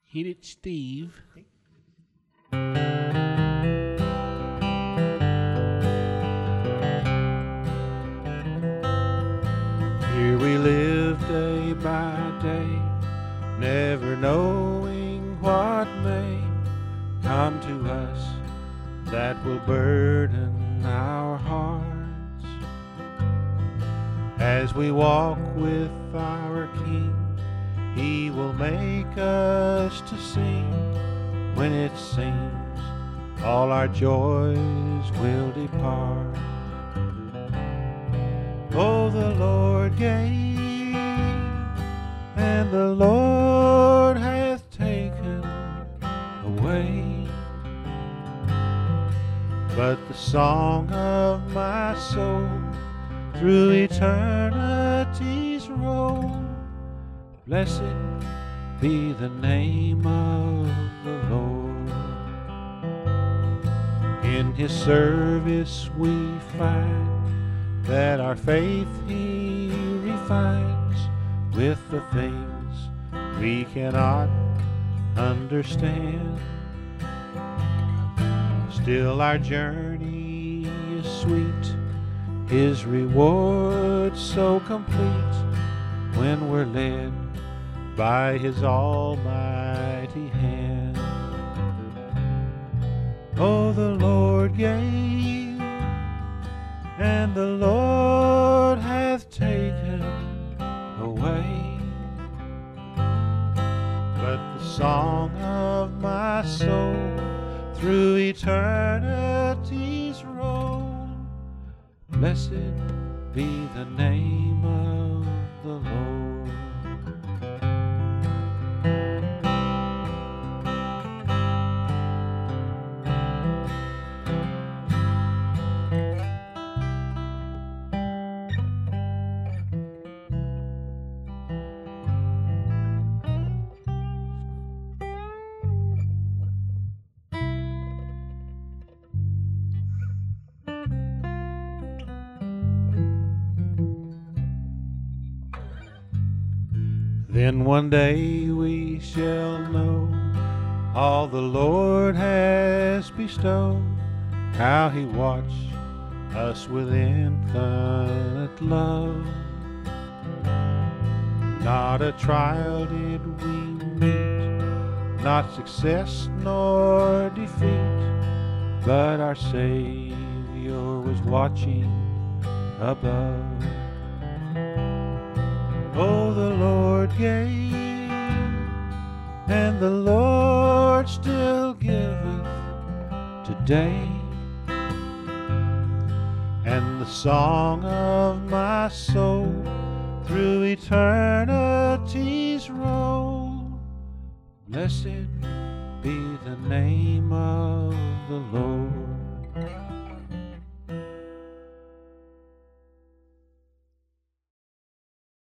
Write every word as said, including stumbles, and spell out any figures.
Hit it, Steve. Here we live day by day, never knowing what may come to us that will burden our hearts. As we walk with our King, He will make us to sing. When it seems all our joys will depart. Oh, the Lord gave, and the Lord hath taken away. But the song of my soul through eternity's roll, blessed be the name of the Lord. In His service we find that our faith He refines with the things we cannot understand. Still our journey is sweet, His reward so complete, when we're led by His almighty hand. Oh, the Lord gave, and the Lord hath taken away. But the song of my soul through eternity's roll, blessed be the name of the Lord. Then one day we shall know all the Lord has bestowed, how He watched us with infinite love. Not a trial did we meet, not success nor defeat, but our Savior was watching above. Oh, the Lord gave, and the Lord still giveth today. And the song of my soul through eternity's roll, blessed be the name of the Lord.